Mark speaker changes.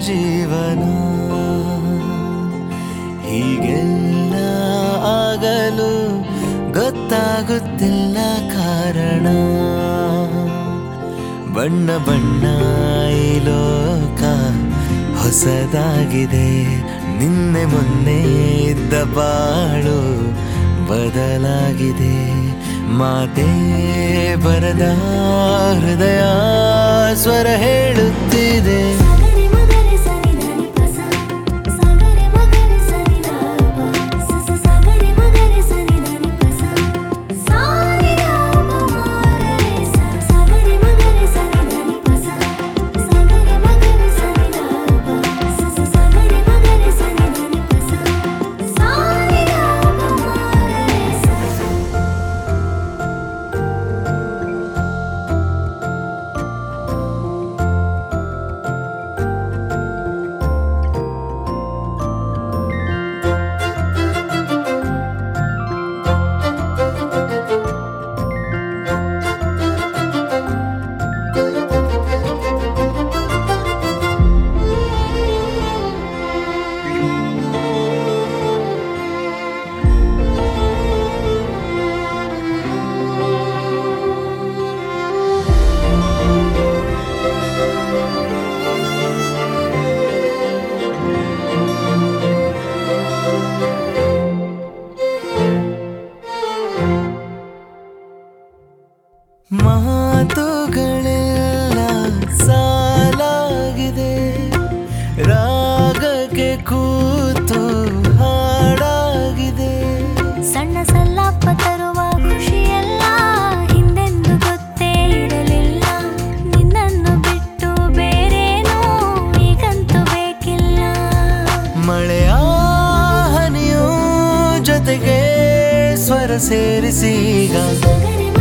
Speaker 1: ಜೀವನ ಹೀಗೆಲ್ಲ ಆಗಲು ಗೊತ್ತಾಗುತ್ತಿಲ್ಲ ಕಾರಣ ಬಣ್ಣ ಬಣ್ಣ ಈ ಲೋಕ ಹೊಸದಾಗಿದೆ ನಿನ್ನೆ ಮೊನ್ನೆ ಇದ್ದ ಬಾಳು ಬದಲಾಗಿದೆ ಮಾತೇ ಬರದ ಹೃದಯ ಸ್ವರ ಹೇಳುತ್ತಿದೆ ಮಾತುಗಳೆಲ್ಲ ಸಾಲಾಗಿದೆ ರಾಗಕ್ಕೆ ಕೂತು ಹಾಡಾಗಿದೆ
Speaker 2: ಸಣ್ಣ ಸಲ್ಲಾಪ ತರುವ ಖುಷಿಯೆಲ್ಲ ಹಿಂದೆಂದು ಗೊತ್ತೇ ಇರಲಿಲ್ಲ ನಿನ್ನನ್ನು ಬಿಟ್ಟು ಬೇರೇನೂ ಈಗಂತೂ ಬೇಕಿಲ್ಲ
Speaker 1: ಮಳೆಯ ಹನಿಯೂ ಜೊತೆಗೆ ಸ್ವರ ಸೇರಿಸಿ ಈಗ